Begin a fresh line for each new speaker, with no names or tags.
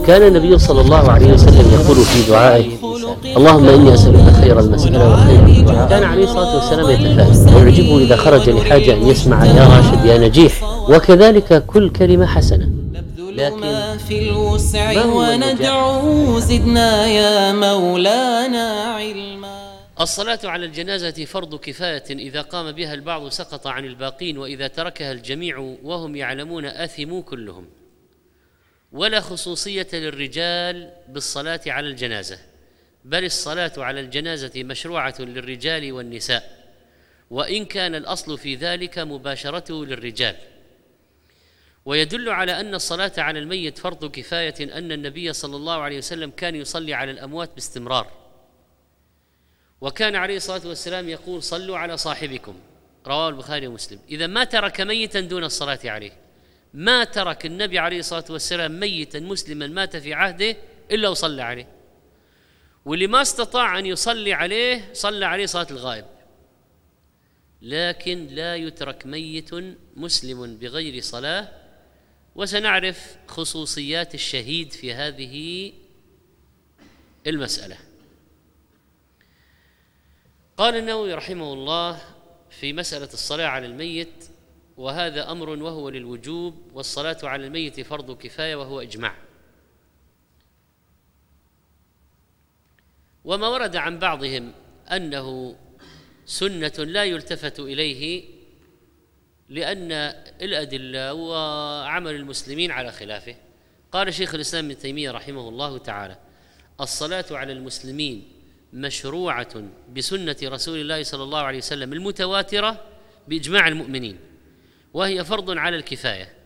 كان النبي صلى الله عليه وسلم يقول في دعائه: اللهم إني أسألك خير المسألة وخير الدعاء. كان عليه الصلاة والسلام يتفائل ويعجبه إذا خرج لحاجة أن يسمع: يا راشد يا نجيح. وكذلك كل كلمة حسنة،
لكن في الوسع وندعو زدنا يا مولانا علما.
الصلاة على الجنازة فرض كفاية، إذا قام بها البعض سقط عن الباقين، وإذا تركها الجميع وهم يعلمون آثموا كلهم. ولا خصوصية للرجال بالصلاة على الجنازة، بل الصلاة على الجنازة مشروعة للرجال والنساء، وإن كان الأصل في ذلك مباشرته للرجال. ويدل على أن الصلاة على الميت فرض كفاية أن النبي صلى الله عليه وسلم كان يصلي على الأموات باستمرار، وكان عليه الصلاة والسلام يقول: صلوا على صاحبكم، رواه البخاري ومسلم. إذا ما ترك ميتا دون الصلاة عليه، ما ترك النبي عليه الصلاة والسلام ميتا مسلما مات في عهده إلا وصلى عليه، واللي ما استطاع أن يصلي عليه صلى عليه صلاة الغائب. لكن لا يترك ميت مسلم بغير صلاة، وسنعرف خصوصيات الشهيد في هذه المسألة. قال النووي رحمه الله في مسألة الصلاة على الميت: وهذا أمر وهو للوجوب، والصلاة على الميت فرض كفاية وهو إجماع. وما ورد عن بعضهم أنه سنة لا يلتفت إليه لأن الأدلة وعمل المسلمين على خلافه. قال شيخ الإسلام ابن تيمية رحمه الله تعالى: الصلاة على المسلمين مشروعة بسنة رسول الله صلى الله عليه وسلم المتواترة بإجماع المؤمنين، وهي فرض على الكفاية،